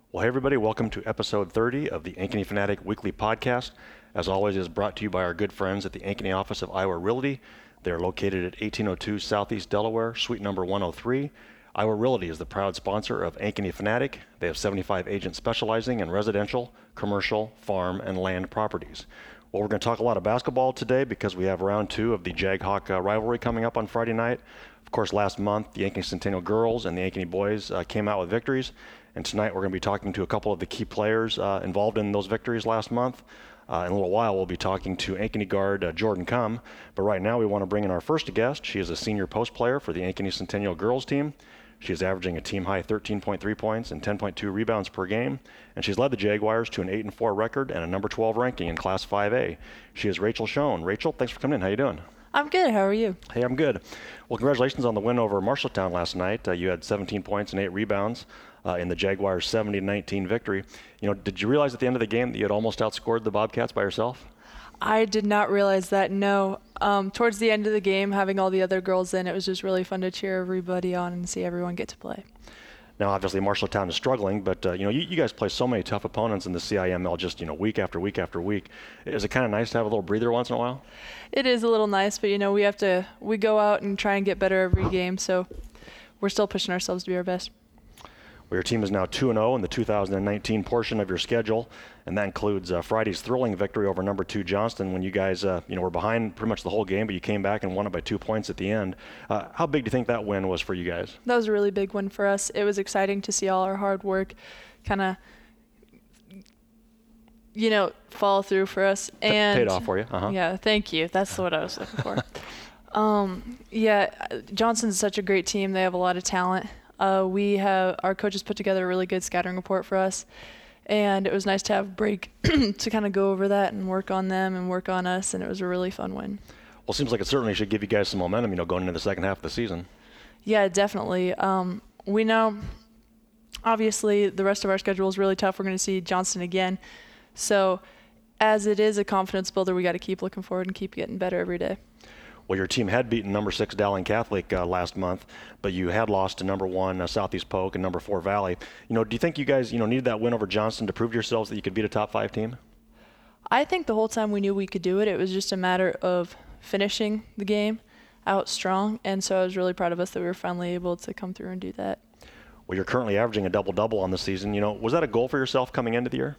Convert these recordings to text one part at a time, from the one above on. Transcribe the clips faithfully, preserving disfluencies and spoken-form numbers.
Well, hey everybody, welcome to episode thirty of the Ankeny Fanatic Weekly Podcast. As always, it is brought to you by our good friends at the Ankeny office of Iowa Realty. They are located at eighteen oh two Southeast Delaware, suite number one oh three. Iowa Realty is the proud sponsor of Ankeny Fanatic. They have seventy-five agents specializing in residential, commercial, farm, and land properties. Well, we're going to talk a lot of basketball today because we have round two of the Jag-Hawk uh, rivalry coming up on Friday night. Of course, last month, the Ankeny Centennial girls and the Ankeny boys uh, came out with victories. And tonight we're going to be talking to a couple of the key players uh, involved in those victories last month. Uh, in a little while, we'll be talking to Ankeny guard uh, Jordan Cum. But right now, we want to bring in our first guest. She is a senior post player for the Ankeny Centennial girls team. She is averaging a team-high thirteen point three points and ten point two rebounds per game. And she's led the Jaguars to an eight and four record and a number twelve ranking in Class five A. She is Rachel Schoen. Rachel, thanks for coming in. How you doing? I'm good. How are you? Hey, I'm good. Well, congratulations on the win over Marshalltown last night. Uh, you had seventeen points and eight rebounds uh, in the Jaguars' seventy to nineteen victory. You know, did you realize at the end of the game that you had almost outscored the Bobcats by yourself? I did not realize that, no. Um, towards the end of the game, having all the other girls in, it was just really fun to cheer everybody on and see everyone get to play. Now, obviously, Marshalltown is struggling, but, uh, you know, you, you guys play so many tough opponents in the C I M L just, you know, week after week after week. Is it kind of nice to have a little breather once in a while? It is a little nice, but, you know, we have to, we go out and try and get better every game, so we're still pushing ourselves to be our best. Well, your team is now two and oh in the two thousand nineteen portion of your schedule, and that includes uh, Friday's thrilling victory over number two Johnston when you guys, uh, you know, were behind pretty much the whole game, but you came back and won it by two points at the end. Uh, how big do you think that win was for you guys? That was a really big win for us. It was exciting to see all our hard work kind of, you know, fall through for us. And paid off for you. Uh-huh. Yeah, thank you. That's what I was looking for. um, yeah, Johnston's such a great team. They have a lot of talent. Uh, we have our coaches put together a really good scouting report for us, and it was nice to have a break to kind of go over that and work on them and work on us, and it was a really fun win. Well, it seems like it certainly should give you guys some momentum, you know, going into the second half of the season. Yeah, definitely. Um, we know, obviously, the rest of our schedule is really tough. We're going to see Johnston again. So as it is a confidence builder, we got to keep looking forward and keep getting better every day. Well, your team had beaten number six Dowling Catholic uh, last month, but you had lost to number one uh, Southeast Polk and number four Valley. You know, do you think you guys, you know, needed that win over Johnston to prove to yourselves that you could beat a top five team? I think the whole time we knew we could do it. It was just a matter of finishing the game out strong, and so I was really proud of us that we were finally able to come through and do that. Well, you're currently averaging a double-double on the season. You know, was that a goal for yourself coming into the year?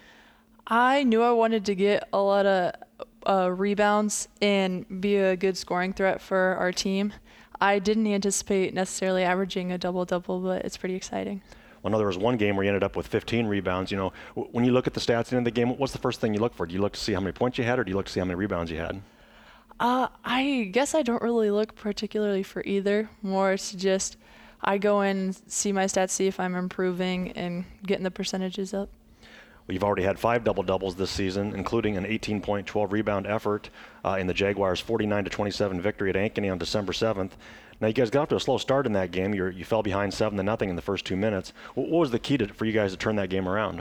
I knew I wanted to get a lot of uh, rebounds and be a good scoring threat for our team. I didn't anticipate necessarily averaging a double-double, but it's pretty exciting. Well, no, there was one game where you ended up with fifteen rebounds. You know, when you look at the stats at the end of the game, what's the first thing you look for? Do you look to see how many points you had, or do you look to see how many rebounds you had? Uh, I guess I don't really look particularly for either. More it's just I go in and see my stats, see if I'm improving and getting the percentages up. Well, you've already had five double-doubles this season, including an eighteen point, twelve rebound effort uh, in the Jaguars' forty-nine to twenty-seven victory at Ankeny on December seventh. Now, you guys got off to a slow start in that game. You're, you fell behind seven to nothing in the first two minutes. What was the key to, for you guys to turn that game around?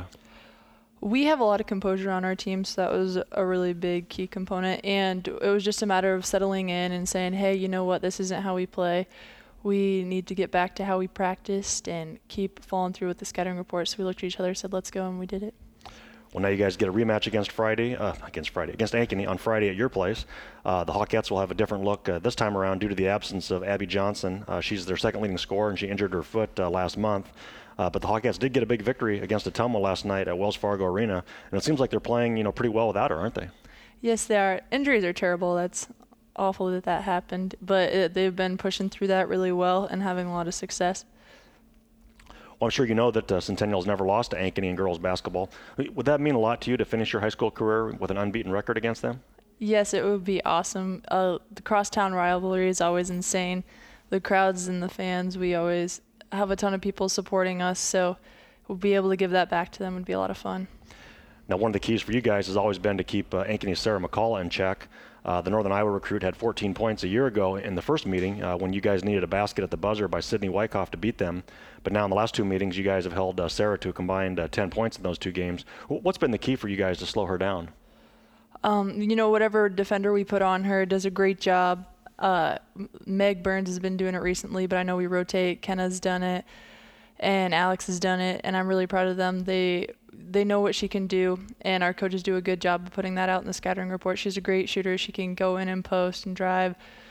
We have a lot of composure on our team, so that was a really big key component. And it was just a matter of settling in and saying, hey, you know what, this isn't how we play. We need to get back to how we practiced and keep following through with the scouting report. So we looked at each other, said, let's go, and we did it. Well, now you guys get a rematch against Friday, uh, against Friday, against Ankeny on Friday at your place. Uh, the Hawkettes will have a different look uh, this time around due to the absence of Abby Johnson. Uh, she's their second leading scorer, and she injured her foot uh, last month. Uh, but the Hawkettes did get a big victory against Ottumwa last night at Wells Fargo Arena, and it seems like they're playing, you know, pretty well without her, aren't they? Yes, they are. Injuries are terrible. That's awful that that happened, but it, they've been pushing through that really well and having a lot of success. Well, I'm sure you know that uh, Centennial's never lost to Ankeny in girls basketball. Would that mean a lot to you to finish your high school career with an unbeaten record against them? Yes, it would be awesome. Uh, the crosstown rivalry is always insane. The crowds and the fans, we always have a ton of people supporting us, so we'll be able to give that back to them. It would be a lot of fun. Now, one of the keys for you guys has always been to keep uh, Ankeny's Sarah McCullough in check. Uh, the Northern Iowa recruit had fourteen points a year ago in the first meeting uh, when you guys needed a basket at the buzzer by Sydney Wyckoff to beat them. But now in the last two meetings, you guys have held uh, Sarah to a combined uh, ten points in those two games. What's been the key for you guys to slow her down? Um, you know, whatever defender we put on her does a great job. Uh, Meg Burns has been doing it recently, but I know we rotate. Kenna's done it. and Alex has done it, and I'm really proud of them. They they know what she can do, and our coaches do a good job of putting that out in the scattering report. She's a great shooter. She can go in and post and drive.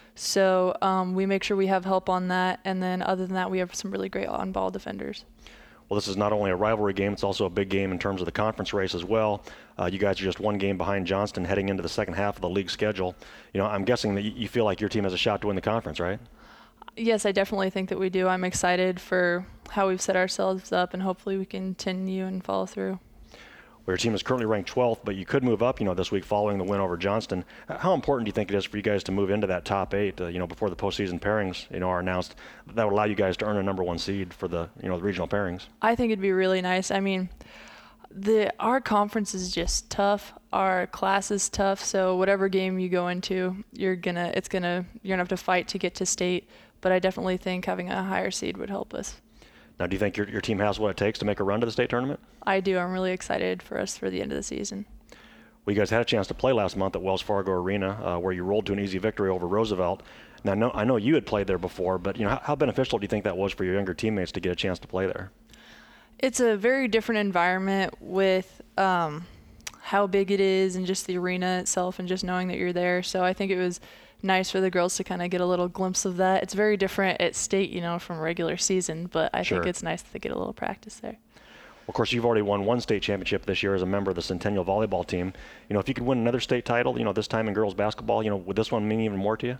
So um, we make sure we have help on that, and then other than that, we have some really great on-ball defenders. Well, this is not only a rivalry game, it's also a big game in terms of the conference race as well. Uh, you guys are just one game behind Johnston heading into the second half of the league schedule. You know, I'm guessing that you feel like your team has a shot to win the conference, right? Yes, I definitely think that we do. I'm excited for how we've set ourselves up, and hopefully we continue and follow through. Well, your team is currently ranked twelfth, but you could move up, you know, this week following the win over Johnston. How important do you think it is for you guys to move into that top eight, uh, you know, before the postseason pairings, you know, are announced? That would allow you guys to earn a number one seed for the, you know, the regional pairings. I think it'd be really nice. I mean, the our conference is just tough. Our class is tough. So whatever game you go into, you're gonna, it's gonna, you're gonna have to fight to get to state. But I definitely think having a higher seed would help us. Now, do you think your your team has what it takes to make a run to the state tournament? I do. I'm really excited for us for the end of the season. Well, you guys had a chance to play last month at Wells Fargo Arena, uh, where you rolled to an easy victory over Roosevelt. Now, I know, I know you had played there before, but you know, how, how beneficial do you think that was for your younger teammates to get a chance to play there? It's a very different environment with um, how big it is and just the arena itself and just knowing that you're there. So I think it was nice for the girls to kind of get a little glimpse of that. It's very different at state, you know, from regular season, but I Sure. think it's nice to get a little practice there. Of course, you've already won one state championship this year as a member of the Centennial volleyball team. You know, if you could win another state title, you know, this time in girls basketball, you know, would this one mean even more to you?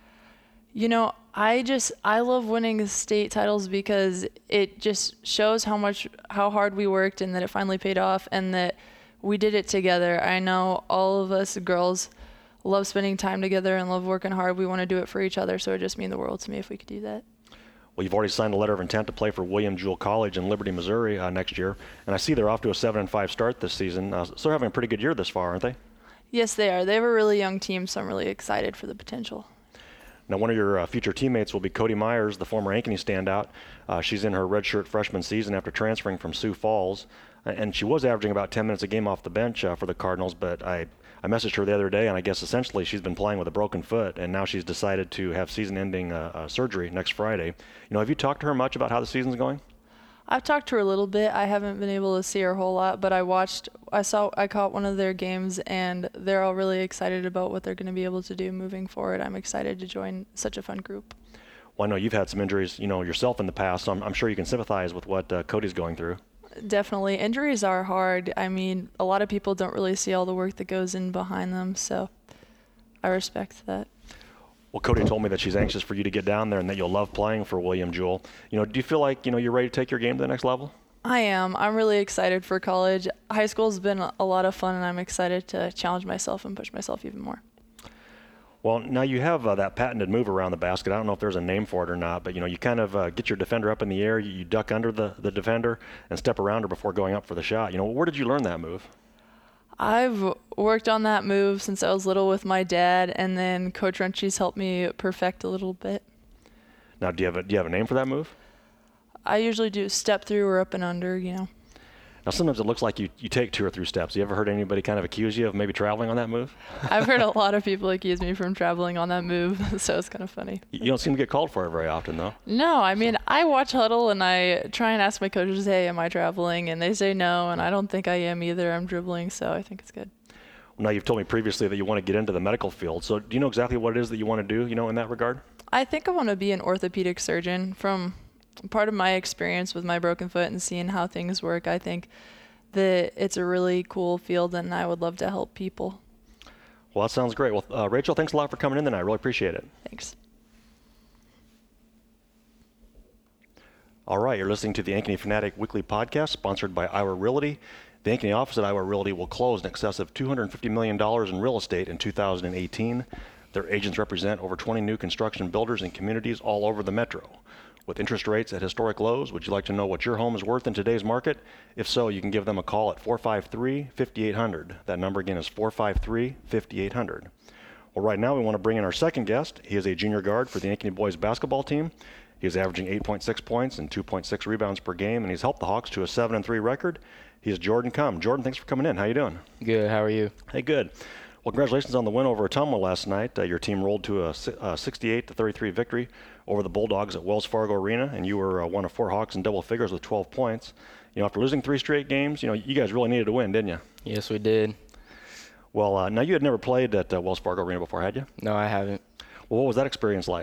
You know, I just, I love winning state titles because it just shows how much, how hard we worked and that it finally paid off and that we did it together. I know all of us girls love spending time together and love working hard. We want to do it for each other, so it just mean the world to me if we could do that. Well, you've already signed a letter of intent to play for William Jewell College in Liberty, Missouri uh, next year, and I see they're off to a seven and five start this season. Uh, so they're having a pretty good year this far, aren't they? Yes, they are. They have a really young team, so I'm really excited for the potential. Now, one of your uh, future teammates will be Cody Myers, the former Ankeny standout. Uh, she's in her redshirt freshman season after transferring from Sioux Falls, and she was averaging about ten minutes a game off the bench uh, for the Cardinals, but I I messaged her the other day, and I guess essentially she's been playing with a broken foot, and now she's decided to have season-ending uh, uh, surgery next Friday. You know, have you talked to her much about how the season's going? I've talked to her a little bit. I haven't been able to see her a whole lot, but I watched, I saw, I caught one of their games, and they're all really excited about what they're going to be able to do moving forward. I'm excited to join such a fun group. Well, I know you've had some injuries, you know, yourself in the past, so I'm, I'm sure you can sympathize with what uh, Cody's going through. Definitely. Injuries are hard. I mean, a lot of people don't really see all the work that goes in behind them, so I respect that. Well, Cody told me that she's anxious for you to get down there and that you'll love playing for William Jewell. You know, do you feel like, you know, you're ready to take your game to the next level? I am. I'm really excited for college. High school's been a lot of fun, and I'm excited to challenge myself and push myself even more. Well, now you have uh, that patented move around the basket. I don't know if there's a name for it or not, but you know, you kind of uh, get your defender up in the air, you, you duck under the, the defender and step around her before going up for the shot. You know, where did you learn that move? I've worked on that move since I was little with my dad, and then Coach Runchie's helped me perfect a little bit. Now, do you have a, do you have a name for that move? I usually do step through or up and under, you know. Now, sometimes it looks like you, you take two or three steps. You ever heard anybody kind of accuse you of maybe traveling on that move? I've heard a lot of people accuse me from traveling on that move, so it's kind of funny. You don't seem to get called for it very often, though. No, I mean, I watch Huddle, and I try and ask my coaches, hey, am I traveling? And they say no, and I don't think I am either. I'm dribbling, so I think it's good. Well, now, you've told me previously that you want to get into the medical field. So do you know exactly what it is that you want to do, you know, in that regard? I think I want to be an orthopedic surgeon. From part of my experience with my broken foot and seeing how things work, I think that it's a really cool field, and I would love to help people. Well, that sounds great. Well, uh, Rachel, thanks a lot for coming in tonight. I really appreciate it. Thanks. All right, you're listening to the Ankeny Fanatic Weekly Podcast, sponsored by Iowa Realty. The Ankeny office at Iowa Realty will close in excess of two hundred fifty million dollars in real estate in two thousand eighteen. Their agents represent over twenty new construction builders and communities all over the metro. With interest rates at historic lows, would you like to know what your home is worth in today's market? If so, you can give them a call at four five three, five eight zero zero. That number again is four five three, five eight zero zero. Well, right now we want to bring in our second guest. He is a junior guard for the Ankeny boys basketball team. He is averaging eight point six points and two point six rebounds per game, and he's helped the Hawks to a seven and three record. He is Jordan Cum. Jordan, thanks for coming in. How you doing? Good. How are you? Hey, good. Well, congratulations on the win over Ottumwa last night. Uh, your team rolled to a, a sixty-eight to thirty-three victory over the Bulldogs at Wells Fargo Arena, and you were uh, one of four Hawks in double figures with twelve points. You know, after losing three straight games, you know, you guys really needed to win, didn't you? Yes, we did. Well, uh, now you had never played at uh, Wells Fargo Arena before, had you? No, I haven't. Well, what was that experience like?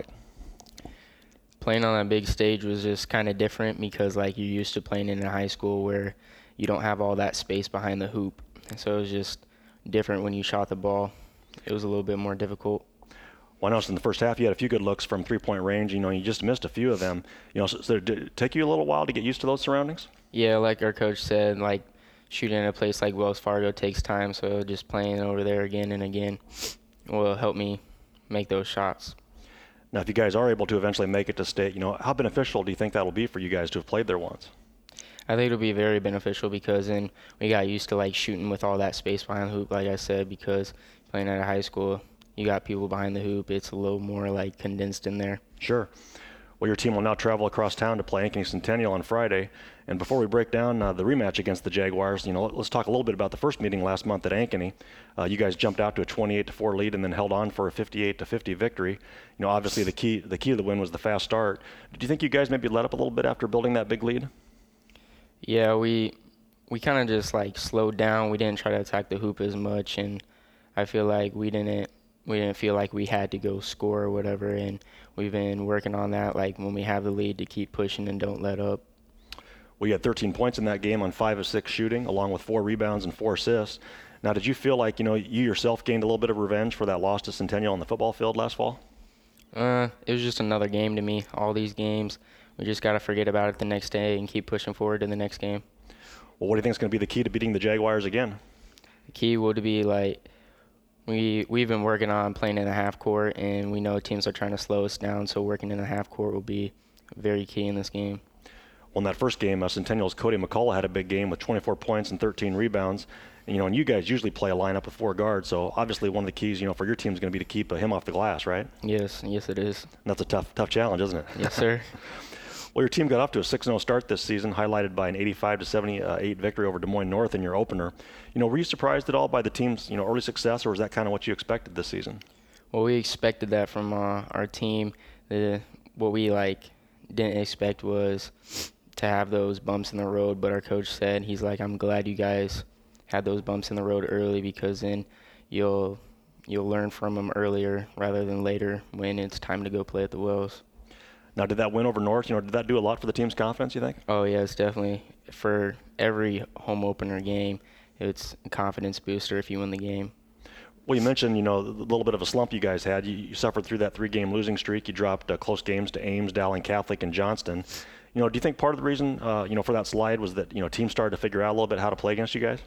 Playing on that big stage was just kind of different because, like, you're used to playing in high school where you don't have all that space behind the hoop. And so it was just different when you shot the ball. It was a little bit more difficult. Well, I noticed in the first half you had a few good looks from three-point range. You know, you just missed a few of them. You know, so, so did it take you a little while to get used to those surroundings? Yeah, like our coach said, like, shooting in a place like Wells Fargo takes time, so just playing over there again and again will help me make those shots. Now, if you guys are able to eventually make it to state, you know, how beneficial do you think that'll be for you guys to have played there once? I think it'll be very beneficial because then we got used to, like, shooting with all that space behind the hoop, like I said, because playing at a high school, you got people behind the hoop. It's a little more, like, condensed in there. Sure. Well, your team will now travel across town to play Ankeny Centennial on Friday. And before we break down uh, the rematch against the Jaguars, you know, let's talk a little bit about the first meeting last month at Ankeny. Uh, you guys jumped out to a twenty-eight to four lead and then held on for a fifty-eight to fifty victory. You know, obviously the key the key to the win was the fast start. Did you think you guys maybe let up a little bit after building that big lead? Yeah, we we kind of just, like, slowed down. We didn't try to attack the hoop as much, and I feel like we didn't we didn't feel like we had to go score or whatever, and we've been working on that, like, when we have the lead to keep pushing and don't let up. Well, you had thirteen points in that game on five of six shooting, along with four rebounds and four assists. Now, did you feel like, you know, you yourself gained a little bit of revenge for that loss to Centennial on the football field last fall? Uh, it was just another game to me. All these games, we just got to forget about it the next day and keep pushing forward to the next game. Well, what do you think is going to be the key to beating the Jaguars again? The key would be, like, we, we've been working on playing in the half court, and we know teams are trying to slow us down, so working in the half court will be very key in this game. Well, in that first game, uh, Centennial's Cody McCullough had a big game with twenty-four points and thirteen rebounds. And, you know, and you guys usually play a lineup with four guards, so obviously one of the keys, you know, for your team is going to be to keep uh, him off the glass, right? Yes, yes it is. And that's a tough, tough challenge, isn't it? Yes, sir. Well, your team got off to a six and oh start this season, highlighted by an eighty-five to seventy-eight victory over Des Moines North in your opener. You know, were you surprised at all by the team's, you know, early success, or was that kind of what you expected this season? Well, we expected that from uh, our team. The what we like didn't expect was to have those bumps in the road, but our coach said, he's like, I'm glad you guys had those bumps in the road early because then you'll you'll learn from them earlier rather than later when it's time to go play at the Wells. Now, did that win over North, you know, did that do a lot for the team's confidence, you think? Oh, yes, definitely. For every home opener game, it's a confidence booster if you win the game. Well, you mentioned, you know, a little bit of a slump you guys had. You, you suffered through that three-game losing streak. You dropped uh, close games to Ames, Dowling Catholic, and Johnston. You know, do you think part of the reason, uh, you know, for that slide was that, you know, teams started to figure out a little bit how to play against you guys?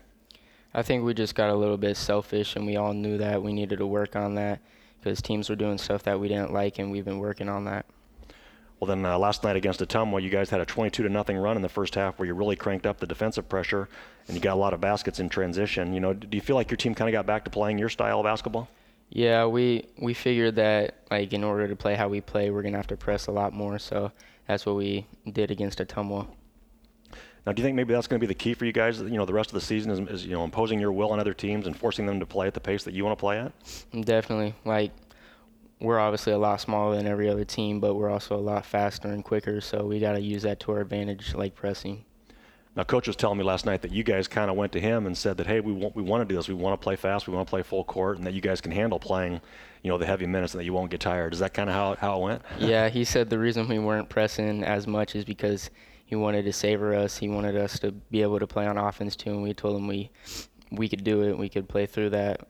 I think we just got a little bit selfish, and we all knew that we needed to work on that because teams were doing stuff that we didn't like, and we've been working on that. Well, then uh, last night against Ottumwa, you guys had a twenty-two to nothing run in the first half where you really cranked up the defensive pressure, and you got a lot of baskets in transition. You know, do you feel like your team kind of got back to playing your style of basketball? Yeah, we, we figured that, like, in order to play how we play, we're going to have to press a lot more, so that's what we did against Ottumwa. Now, do you think maybe that's going to be the key for you guys, you know, the rest of the season is, is, you know, imposing your will on other teams and forcing them to play at the pace that you want to play at? Definitely. Like, we're obviously a lot smaller than every other team, but we're also a lot faster and quicker, so we got to use that to our advantage, like pressing. Now, Coach was telling me last night that you guys kind of went to him and said that, hey, we want, we want to do this. We want to play fast. We want to play full court, and that you guys can handle playing, you know, the heavy minutes and that you won't get tired. Is that kind of how, how it went? Yeah, he said the reason we weren't pressing as much is because he wanted to savor us. He wanted us to be able to play on offense, too, and we told him we, we could do it. We could play through that.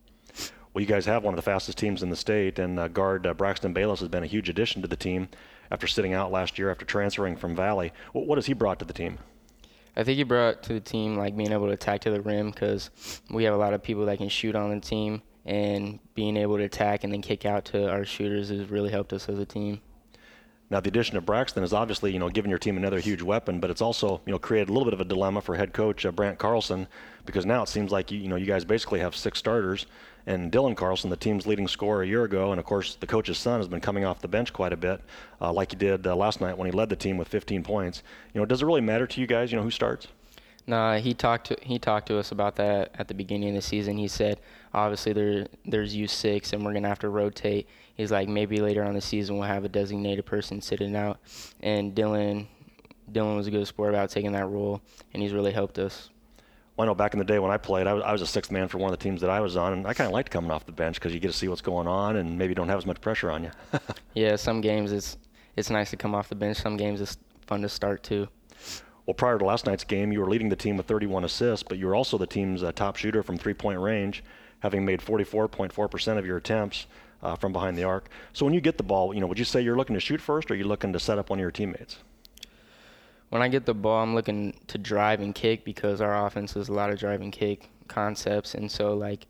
Well, you guys have one of the fastest teams in the state, and uh, guard uh, Braxton Bayless has been a huge addition to the team after sitting out last year after transferring from Valley. What, what has he brought to the team? I think he brought to the team, like, being able to attack to the rim because we have a lot of people that can shoot on the team, and being able to attack and then kick out to our shooters has really helped us as a team. Now, the addition of Braxton is obviously, you know, giving your team another huge weapon, but it's also, you know, created a little bit of a dilemma for head coach uh, Brant Carlson, because now it seems like, you, you know, you guys basically have six starters, and Dylan Carlson, the team's leading scorer a year ago, and of course the coach's son has been coming off the bench quite a bit, uh, like he did uh, last night when he led the team with fifteen points. You know, does it really matter to you guys, you know, who starts? No, he talked to he talked to us about that at the beginning of the season. He said, obviously there there's U six and we're gonna have to rotate. He's like, maybe later on the season we'll have a designated person sitting out. And Dylan Dylan was a good sport about taking that role, and he's really helped us. Well, I know back in the day when I played, I was, I was a sixth man for one of the teams that I was on, and I kind of liked coming off the bench because you get to see what's going on and maybe don't have as much pressure on you. Yeah, some games it's it's nice to come off the bench. Some games it's fun to start too. Well, prior to last night's game, you were leading the team with thirty-one assists, but you were also the team's uh, top shooter from three-point range, having made forty-four point four percent of your attempts uh, from behind the arc. So when you get the ball, you know, would you say you're looking to shoot first, or are you looking to set up one of your teammates? When I get the ball, I'm looking to drive and kick because our offense is a lot of drive and kick concepts, and so like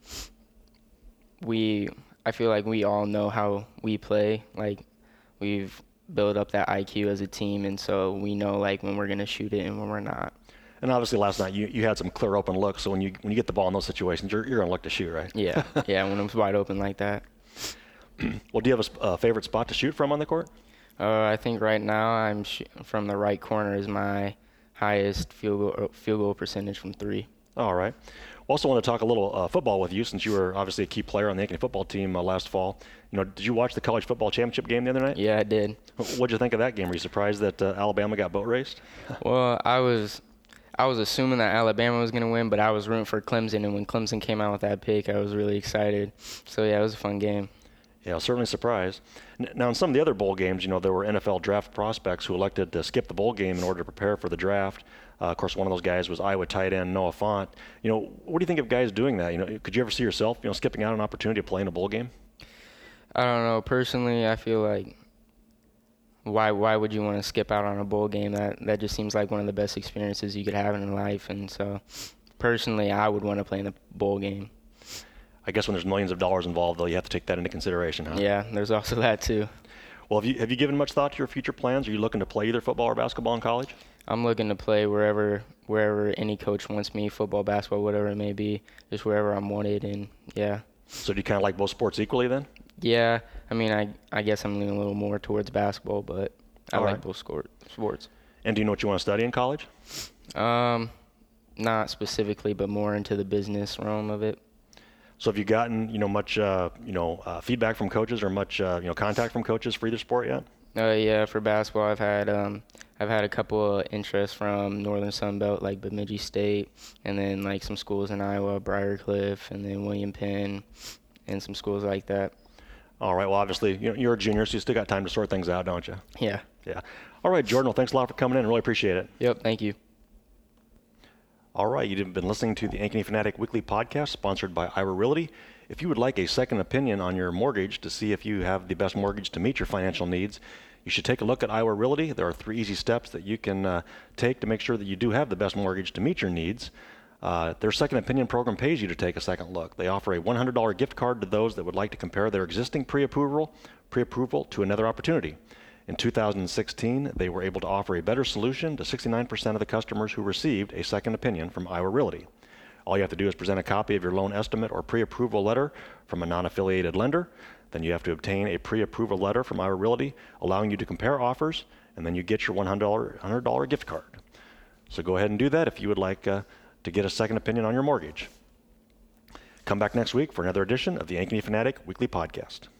we, I feel like we all know how we play. Like we've build up that I Q as a team, and so we know like when we're gonna shoot it and when we're not. And obviously last night you, you had some clear open looks, so when you when you get the ball in those situations, you're you're gonna look to shoot, right? Yeah, yeah. When I'm wide open like that. Well, do you have a uh, favorite spot to shoot from on the court? Uh, I think right now I'm sh- from the right corner is my highest field goal field goal percentage from three. All right. Also want to talk a little uh, football with you, since you were obviously a key player on the Ankeny football team uh, last fall. You know, did you watch the college football championship game the other night? Yeah, I did. What'd you think of that game? Were you surprised that uh, Alabama got boat raced? Well, I was, I was assuming that Alabama was going to win, but I was rooting for Clemson, and when Clemson came out with that pick, I was really excited. So yeah, it was a fun game. Yeah, I was certainly surprised. Now, in some of the other bowl games, you know, there were N F L draft prospects who elected to skip the bowl game in order to prepare for the draft. Uh, of course, one of those guys was Iowa tight end Noah Fant. You know, what do you think of guys doing that? You know, could you ever see yourself, you know, skipping out on an opportunity to play in a bowl game? I don't know. Personally, I feel like why why would you want to skip out on a bowl game? That that just seems like one of the best experiences you could have in life. And so, personally, I would want to play in a bowl game. I guess when there's millions of dollars involved, though, you have to take that into consideration, huh? Yeah, there's also that too. Well, have you have you given much thought to your future plans? Are you looking to play either football or basketball in college? I'm looking to play wherever wherever any coach wants me, football, basketball, whatever it may be, just wherever I'm wanted, and yeah. So do you kind of like both sports equally then? Yeah, I mean, I I guess I'm leaning a little more towards basketball, but I All like right. both sport, sports. And do you know what you want to study in college? Um, not specifically, but more into the business realm of it. So have you gotten, you know, much, uh, you know, uh, feedback from coaches or much, uh, you know, contact from coaches for either sport yet? Uh, yeah, for basketball, I've had um, I've had a couple of interests from Northern Sun Belt, like Bemidji State, and then like some schools in Iowa, Briarcliff, and then William Penn, and some schools like that. All right. Well, obviously, you know, you're a junior, so you still got time to sort things out, don't you? Yeah. Yeah. All right, Jordan. Well, thanks a lot for coming in. Really appreciate it. Yep. Thank you. All right. You've been listening to the Ankeny Fanatic Weekly Podcast, sponsored by Iowa Realty. If you would like a second opinion on your mortgage to see if you have the best mortgage to meet your financial needs, you should take a look at Iowa Realty. There are three easy steps that you can uh, take to make sure that you do have the best mortgage to meet your needs. Uh, their second opinion program pays you to take a second look. They offer a one hundred dollars gift card to those that would like to compare their existing pre-approval pre-approval to another opportunity. In two thousand sixteen, they were able to offer a better solution to sixty-nine percent of the customers who received a second opinion from Iowa Realty. All you have to do is present a copy of your loan estimate or pre-approval letter from a non-affiliated lender. Then you have to obtain a pre-approval letter from Iowa Realty allowing you to compare offers, and then you get your one hundred dollars gift card. So go ahead and do that if you would like uh, to get a second opinion on your mortgage. Come back next week for another edition of the Ankeny Fanatic Weekly Podcast.